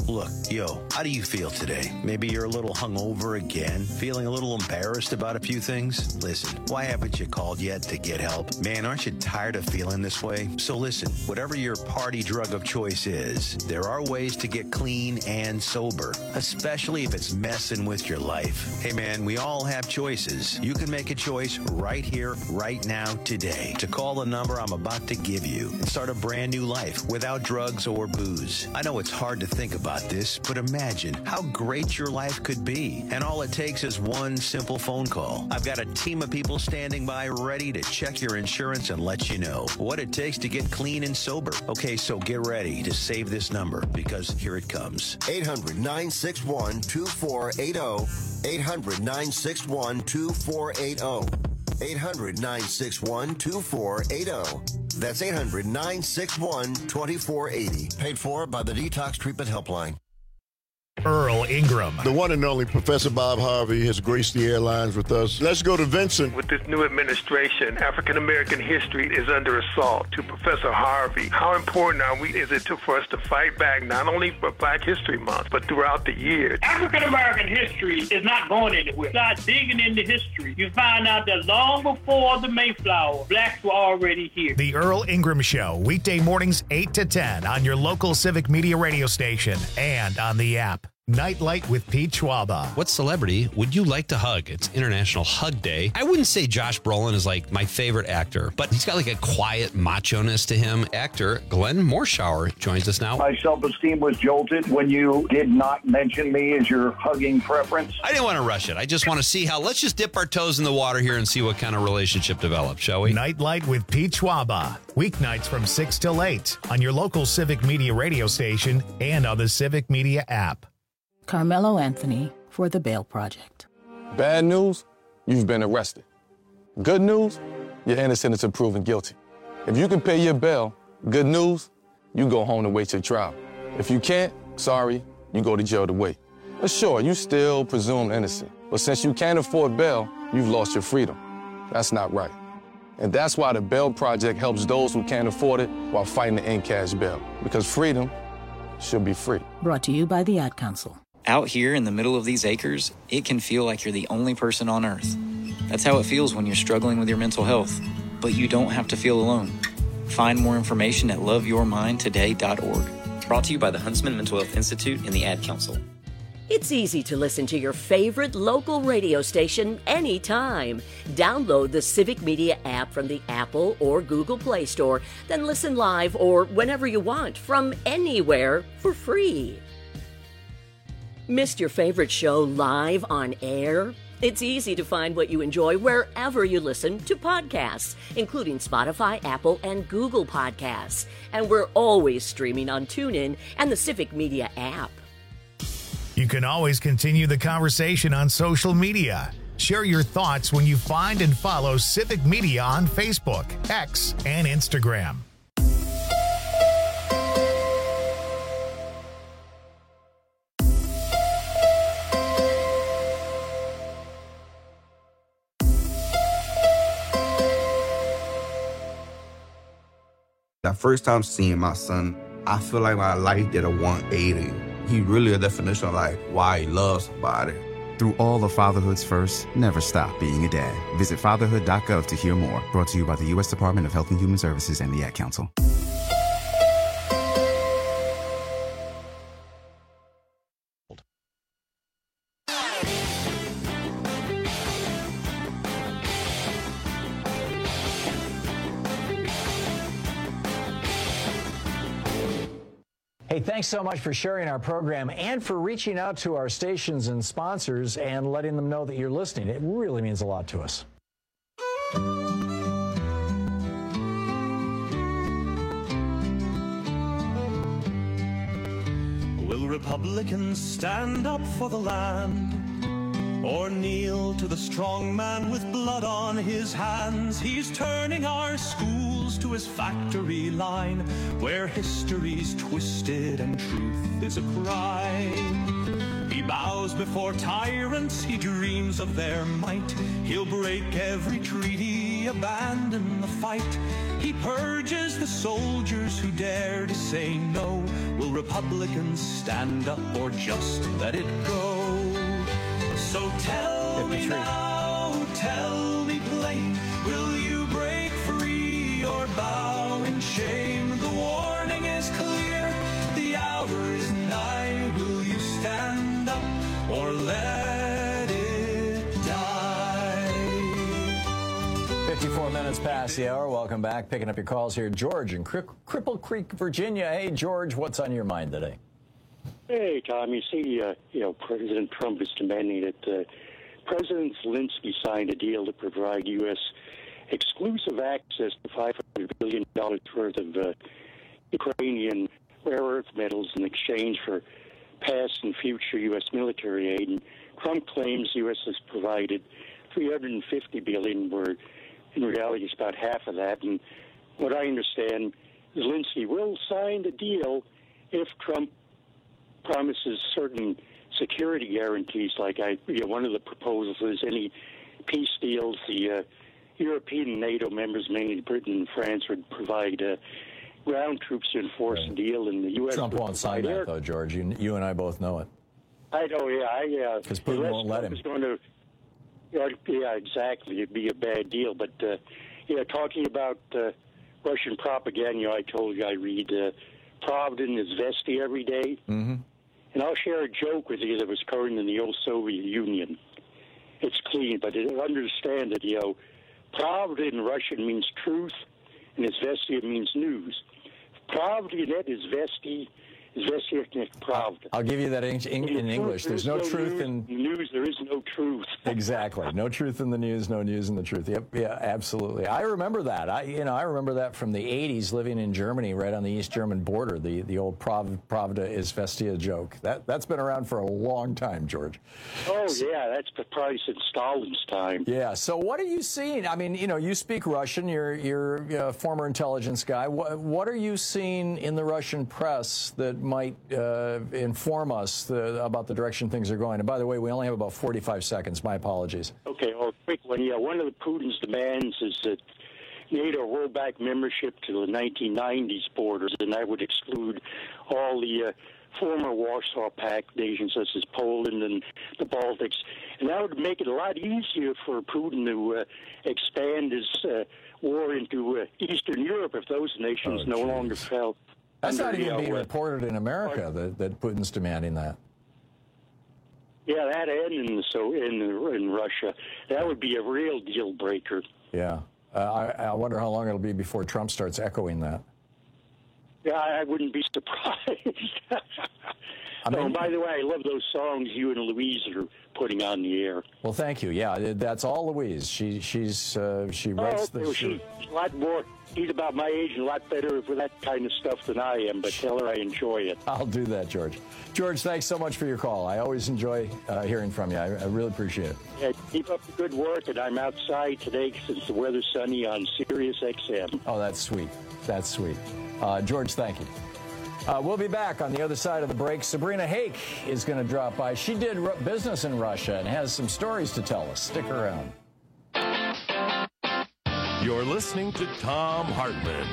Look, how do you feel today? Maybe you're a little hungover again, feeling a little embarrassed about a few things? Listen, why haven't you called yet to get help? Man, aren't you tired of feeling this way? So listen, whatever your party drug of choice is, there are ways to get clean and sober, especially if it's messing with your life. Hey man, we all have choices. You can make a choice right here, right now, today, to call the number I'm about to give you and start a brand new life without drugs or booze. I know it's hard to think about this, but imagine how great your life could be. And all it takes is one simple phone call. I've got a team of people standing by ready to check your insurance and let you know what it takes to get clean and sober. Okay, so get ready to save this number because here it comes. 800-961-2480. 800-961-2480. 800-961-2480. That's 800-961-2480. Paid for by the Detox Treatment Helpline. Earl Ingram. The one and only Professor Bob Harvey has graced the airlines with us. Let's go to Vincent. With this new administration, African-American history is under assault. To Professor Harvey, how important is it for us to fight back, not only for Black History Month, but throughout the year? African-American history is not going anywhere. Start digging into history. You find out that long before the Mayflower, blacks were already here. The Earl Ingram Show, weekday mornings 8 to 10 on your local Civic Media radio station and on the app. Nightlight with Pete Schwaba. What celebrity would you like to hug? It's International Hug Day. I wouldn't say Josh Brolin is like my favorite actor, but he's got like a quiet macho-ness to him. Actor Glenn Morshower joins us now. My self-esteem was jolted when you did not mention me as your hugging preference. I didn't want to rush it. I just want to see let's just dip our toes in the water here and see what kind of relationship develops, shall we? Nightlight with Pete Schwaba. Weeknights from 6 till 8 on your local Civic Media radio station and on the Civic Media app. Carmelo Anthony for the Bail Project. Bad news, you've been arrested. Good news, you're innocent until proven guilty. If you can pay your bail, good news, you go home to wait your trial. If you can't, sorry, you go to jail to wait. But sure, you still presumed innocent. But since you can't afford bail, you've lost your freedom. That's not right. And that's why the Bail Project helps those who can't afford it while fighting to end cash bail. Because freedom should be free. Brought to you by the Ad Council. Out here in the middle of these acres, it can feel like you're the only person on Earth. That's how it feels when you're struggling with your mental health. But you don't have to feel alone. Find more information at loveyourmindtoday.org. Brought to you by the Huntsman Mental Health Institute and the Ad Council. It's easy to listen to your favorite local radio station anytime. Download the Civic Media app from the Apple or Google Play Store, then listen live or whenever you want from anywhere for free. Missed your favorite show live on air? It's easy to find what you enjoy wherever you listen to podcasts, including Spotify, Apple, and Google Podcasts. And we're always streaming on TuneIn and the Civic Media app. You can always continue the conversation on social media. Share your thoughts when you find and follow Civic Media on Facebook, X, and Instagram. The first time seeing my son, I feel like my life did a 180. He really a definition of like why he loves somebody. Through all of fatherhood's first, never stop being a dad. Visit fatherhood.gov to hear more. Brought to you by the U.S. Department of Health and Human Services and the Ad Council. Hey, thanks so much for sharing our program and for reaching out to our stations and sponsors and letting them know that you're listening. It really means a lot to us. Will Republicans stand up for the land? Or kneel to the strong man with blood on his hands? He's turning our schools to his factory line, where history's twisted and truth is a crime. He bows before tyrants, he dreams of their might. He'll break every treaty, abandon the fight. He purges the soldiers who dare to say no. Will Republicans stand up or just let it go? So tell me now, tell me plain, will you break free or bow in shame? The warning is clear, the hour is nigh. Will you stand up or let it die? 54 minutes past the hour. Welcome back. Picking up your calls here. George in Cripple Creek, Virginia. Hey, George, what's on your mind today? Hey, Tom. You see, President Trump is demanding that President Zelensky signed a deal to provide U.S. exclusive access to $500 billion worth of Ukrainian rare earth metals in exchange for past and future U.S. military aid. And Trump claims the U.S. has provided $350 billion, where in reality it's about half of that. And what I understand, Zelensky will sign the deal if Trump promises certain security guarantees. Like one of the proposals is any peace deals, the European NATO members, mainly Britain and France, would provide ground troops to enforce the deal, and the U.S. Trump won't sign that, though, George. You and I both know it. I know, yeah. Because Putin won't let him. Yeah, exactly. It'd be a bad deal. But, talking about Russian propaganda, I told you I read Pravda and Izvestia every day. Mm-hmm. And I'll share a joke with you that was current in the old Soviet Union. It's clean, but understand that, Pravda in Russian means truth, and Izvestia means news. Pravda, that is Izvestia, Pravda. I'll give you that in English. There's no truth in news. There is no truth. Exactly. No truth in the news. No news in the truth. Yep. Yeah. Absolutely. I remember that. I remember that from the '80s, living in Germany, right on the East German border. The old Pravda Izvestia joke. That's been around for a long time, George. Oh yeah, that's probably since Stalin's time. Yeah. So what are you seeing? I mean, you speak Russian. You're a former intelligence guy. What are you seeing in the Russian press that might inform us about the direction things are going? And by the way, we only have about 45 seconds. My apologies. Okay, quick one. Yeah, one of Putin's demands is that NATO roll back membership to the 1990s borders, and that would exclude all the former Warsaw Pact nations such as Poland and the Baltics. And that would make it a lot easier for Putin to expand his war into Eastern Europe if those nations no longer fell. That's not even being reported in America that Putin's demanding that. Yeah, that and in Russia, that would be a real deal breaker. Yeah, I wonder how long it'll be before Trump starts echoing that. Yeah, I wouldn't be surprised. By the way, I love those songs you and Louise are putting on the air. Well, thank you. Yeah, that's all Louise. She writes the. She's a lot more. She's about my age and a lot better for that kind of stuff than I am, but tell her I enjoy it. I'll do that, George. George, thanks so much for your call. I always enjoy hearing from you. I really appreciate it. Yeah, keep up the good work, and I'm outside today since the weather's sunny on Sirius XM. Oh, that's sweet. That's sweet. George, thank you. We'll be back on the other side of the break. Sabrina Hake is going to drop by. She did business in Russia and has some stories to tell us. Stick around. You're listening to Thom Hartmann.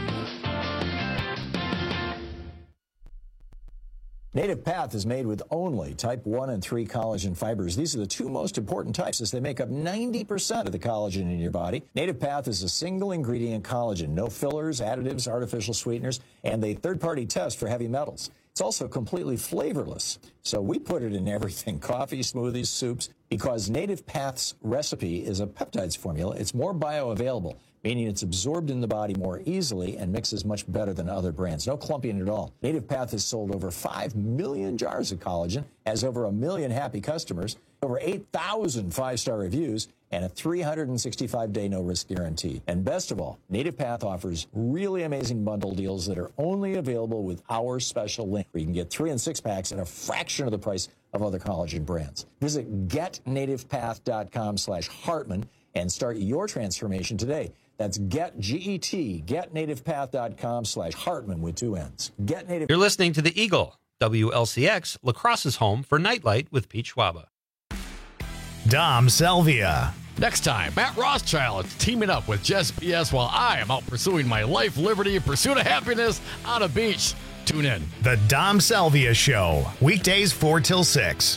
Native Path is made with only type 1 and 3 collagen fibers. These are the two most important types as they make up 90% of the collagen in your body. Native Path is a single ingredient collagen, no fillers, additives, artificial sweeteners, and a third-party test for heavy metals. It's also completely flavorless, so we put it in everything, coffee, smoothies, soups, because Native Path's recipe is a peptides formula. It's more bioavailable, meaning it's absorbed in the body more easily and mixes much better than other brands. No clumping at all. Native Path has sold over 5 million jars of collagen, has over 1 million happy customers, over 8,000 five-star reviews, and a 365-day no-risk guarantee. And best of all, Native Path offers really amazing bundle deals that are only available with our special link, where you can get 3 and 6 packs at a fraction of the price of other collagen brands. Visit getnativepath.com/Hartmann and start your transformation today. That's getnativepath.com/Hartmann with 2 N's. You're listening to The Eagle, WLCX, La Crosse's home for Nightlight with Pete Schwaba. Dom Selvia, Next time, Matt Rothschild is teaming up with Jess B.S. while I am out pursuing my life, liberty, and pursuit of happiness on a beach. Tune in. The Dom Salvia Show, weekdays 4 till 6.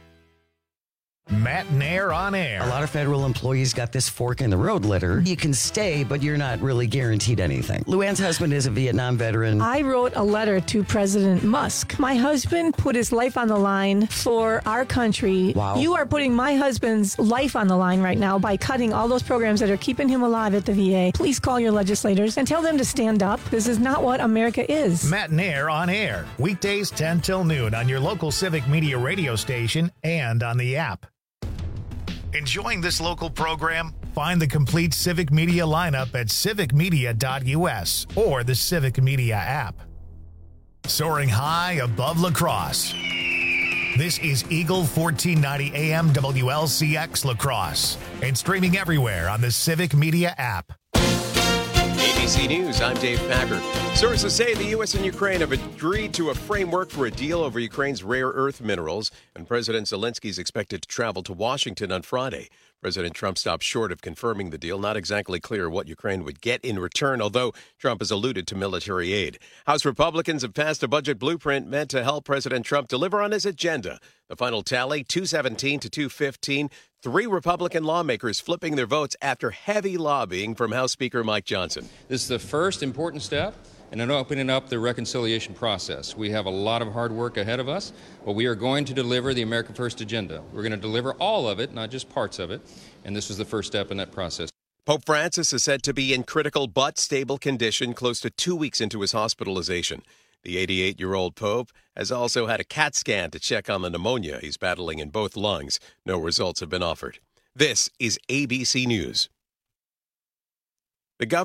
Matt Nair on air. A lot of federal employees got this fork in the road letter. You can stay, but you're not really guaranteed anything. Luann's husband is a Vietnam veteran. I wrote a letter to President Musk. My husband put his life on the line for our country. Wow. You are putting my husband's life on the line right now by cutting all those programs that are keeping him alive at the VA. Please call your legislators and tell them to stand up. This is not what America is. Matt Nair on air, weekdays 10 till noon on your local Civic Media radio station and on the app. Enjoying this local program? Find the complete Civic Media lineup at civicmedia.us or the Civic Media app. Soaring high above La Crosse. This is Eagle 1490 AM WLCX La Crosse and streaming everywhere on the Civic Media app. ABC News, I'm Dave Packer. Sources say the U.S. and Ukraine have agreed to a framework for a deal over Ukraine's rare earth minerals, and President Zelensky is expected to travel to Washington on Friday. President Trump stopped short of confirming the deal. Not exactly clear what Ukraine would get in return, although Trump has alluded to military aid. House Republicans have passed a budget blueprint meant to help President Trump deliver on his agenda. The final tally, 217 to 215. 3 Republican lawmakers flipping their votes after heavy lobbying from House Speaker Mike Johnson. This is the first important step in opening up the reconciliation process. We have a lot of hard work ahead of us, but we are going to deliver the America First agenda. We're going to deliver all of it, not just parts of it, and this was the first step in that process. Pope Francis is said to be in critical but stable condition close to 2 weeks into his hospitalization. The 88-year-old Pope has also had a CAT scan to check on the pneumonia he's battling in both lungs. No results have been offered. This is ABC News. The governor